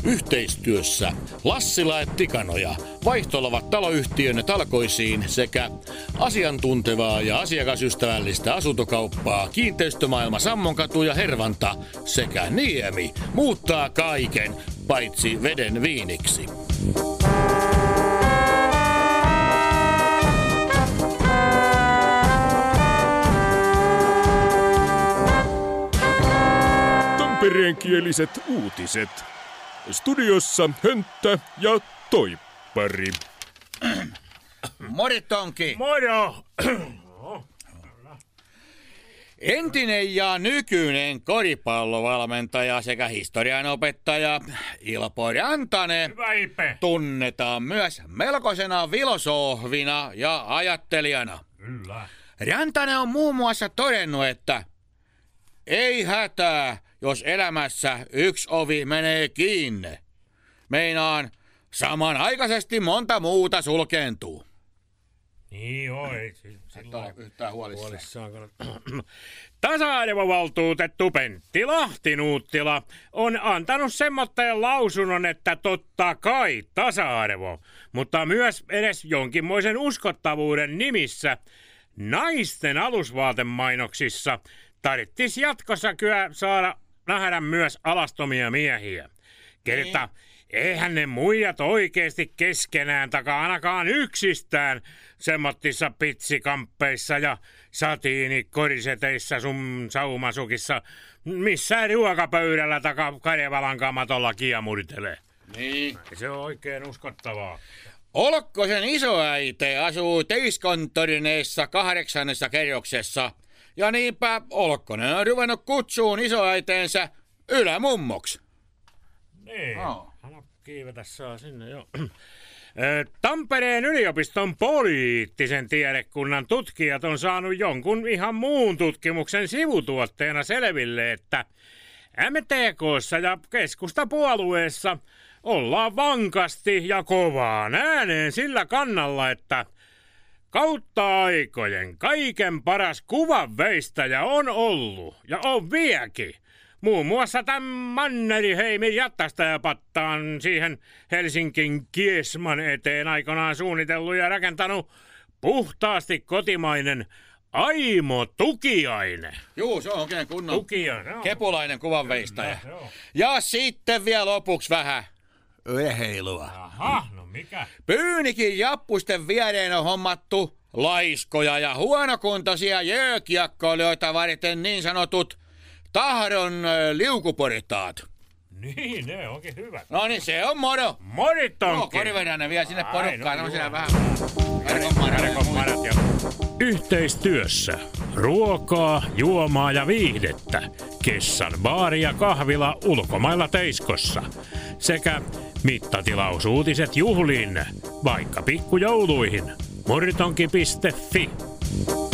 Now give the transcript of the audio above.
Yhteistyössä Lassila & Tikanoja vaihtolavat taloyhtiön talkoisiin sekä asiantuntevaa ja asiakasystävällistä asuntokauppaa Kiinteistömaailma Sammonkatu ja Hervanta sekä Niemi muuttaa kaiken paitsi veden viiniksi. Tampereenkieliset uutiset. Studiossa Hönttä ja Toippari. Moritonki. Moro! Entinen ja nykyinen koripallovalmentaja sekä historianopettaja Ilpo Rantanen tunnetaan myös melkoisena filosofina ja ajattelijana. Kyllä. Rantanen on muun muassa todennut, että ei hätää, jos elämässä yksi ovi menee kiinni. Meinaan, samanaikaisesti monta muuta sulkeentuu. Niin joo, ei ole yhtään huolissaan. Tasa-arvovaltuutettu Pentti Lahti-Nuuttila on antanut semmoitteen lausunnon, että totta kai tasa-arvo, mutta myös edes jonkinmoisen uskottavuuden nimissä naisten alusvaatemainoksissa tarvitsisi jatkossa kyllä saada nähdä myös alastomia miehiä. Kerta, eihän ne muijat oikeesti keskenään takaa ainakaan yksistään semmottissa pitsikamppeissa ja satiinikoriseteissa sun saumasukissa missään ruokapöydällä takaa Karjavalan kamatolla kiemurtelee. Niin. Se on oikein uskottavaa. Olkkosen isoäite asuu teiskonttorineissa 8. kerroksessa. Ja niinpä Olkkonen on ruvennut kutsuun isoäiteensä ylämummoksi. Niin, hän kiivetä saa sinne jo. Tampereen yliopiston poliittisen tiedekunnan tutkijat on saanut jonkun ihan muun tutkimuksen sivutuotteena selville, että MTK:ssa ja keskustapuolueessa ollaan vankasti ja kovaan ääneen sillä kannalla, että kautta aikojen kaiken paras kuvanveistäjä on ollut ja on vieläkin. Muun muassa tämän Mannerheimin jättästäjäpattaan siihen Helsingin Kiesman eteen aikanaan suunnitellut ja rakentanut puhtaasti kotimainen Aimo Tukiainen. Juu, se on oikein kunnon Tukiainen, kepulainen kuvanveistäjä. Ja sitten vielä lopuksi vähän urheilua. Aha, no mikä? Pyynikin jappusten viereen on hommattu laiskoja ja huonokuntoisia jääkiekkoilijoita varten niin sanotut tahdon liukuportaat. Niin, ne onkin hyvät. No niin, se on moro. Moritonki. Korivedään ne vielä sinne porukkaan. No siellä vähän Karkonmarat ja yhteistyössä ruokaa, juomaa ja viihdettä. Kessan baari ja kahvila ulkomailla Teiskossa. Sekä mittatilausuutiset juhliin, vaikka pikkujouluihin. Moritonki.fi